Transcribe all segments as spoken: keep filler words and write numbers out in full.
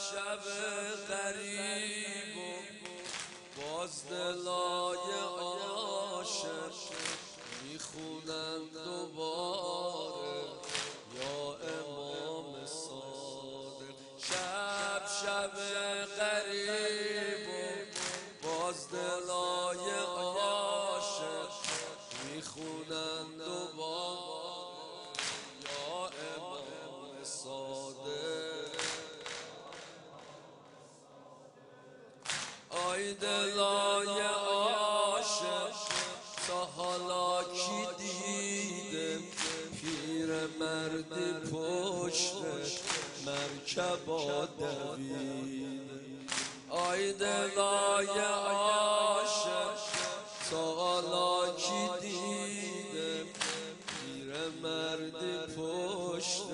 شب غریب و باز دلای عاشق میخونن دوباره یا امام صادق. شب شب غریب و باز دلای عاشق میخونن دوباره یا امام صادق. آی دلای عاشق تا حالا کی دیده پیر مردی پشت مرکبا دویده. آی دلای عاشق تا حالا کی دیده پیر مردی پشت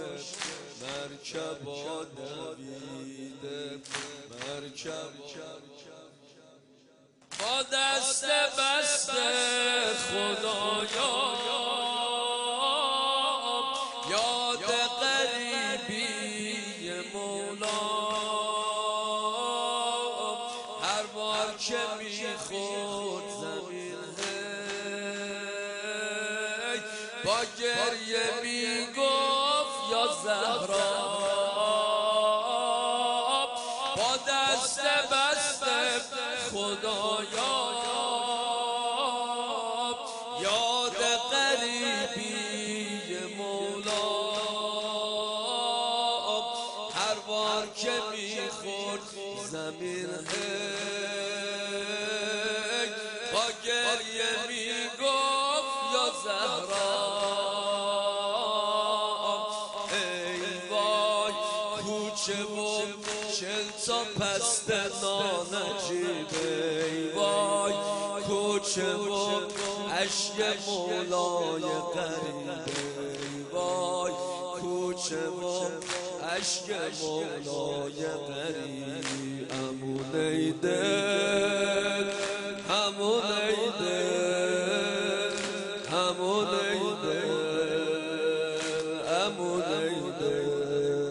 مرکبا دویده. مرکب با دست بسته خدایا یاد غریبی مولا هر بار که میخورد زمین هی با گریه میگفت یا زهرا. با دست بسته خدایا یاد غریبی مولا هر بار که میخورد زمین هی با گریه میگفت یا زهرا. ای وای کوچه و چل تا پست نانجیبه. ای وای کوچه و عشق مولای غریبه. ای وای کوچه و عشق مولای غریبی. همون ای دل همون ای دل همون ای دل همون ای دل.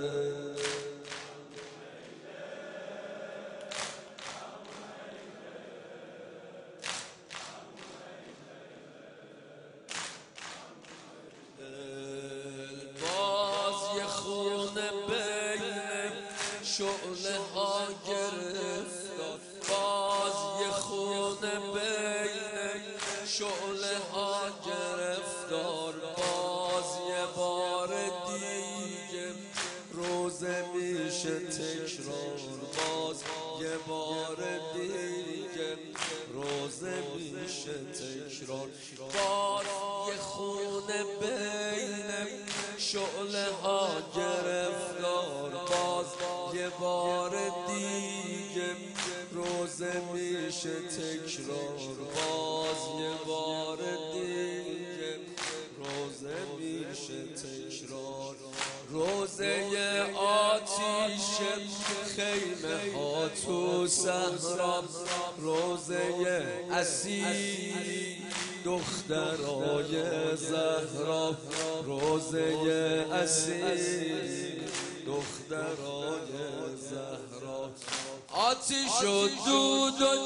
باز یه خونه بین شعله ها گرفتار. باز یه خونه بین شعله ها گرفتار. باز یه بار دیگه روزه میشه تکرار. باز یه بار دیگه روزه میشه تکرار. باز یه خونه بین شعله ها گرفتار. باز یه بار دیگه روزه میشه تکرار. باز یه بار دیگه روزه میشه تکرار. روزه آتیش خیمه ها تو صحرا. روزه اسیری دخترای زهرا. روزه اسیری دخترای زهرا. آتیش و دود و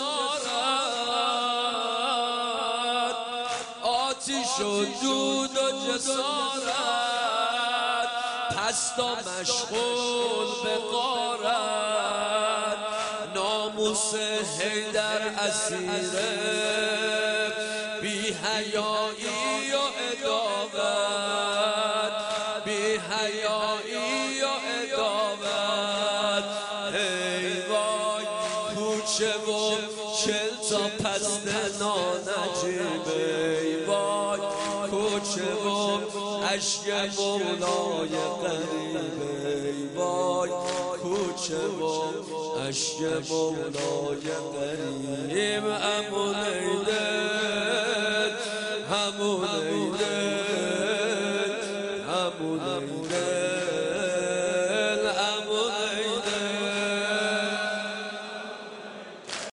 جسارت. آتیش و دود و جسارت پست و مشغول به غارت. ناموس حیدر اسیره بی حیایی و عداوت. بی حیایی و عداوت. ای وای کوچه و چل تا پست نانجیبه. ای وای کوچه و عشق مولای غریبه. ای وای کوچه و عشق مولای غریب. امون ای دل